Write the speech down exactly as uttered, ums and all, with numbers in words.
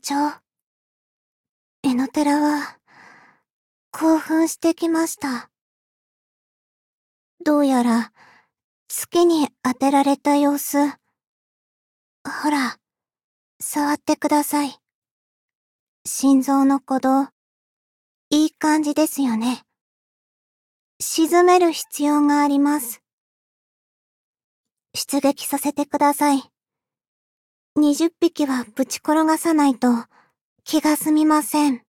長。エノテラは、興奮してきました。どうやら、月に当てられた様子。ほら、触ってください。心臓の鼓動、いい感じですよね。沈める必要があります。出撃させてください。にじゅっぴきはぶち転がさないと気が済みません。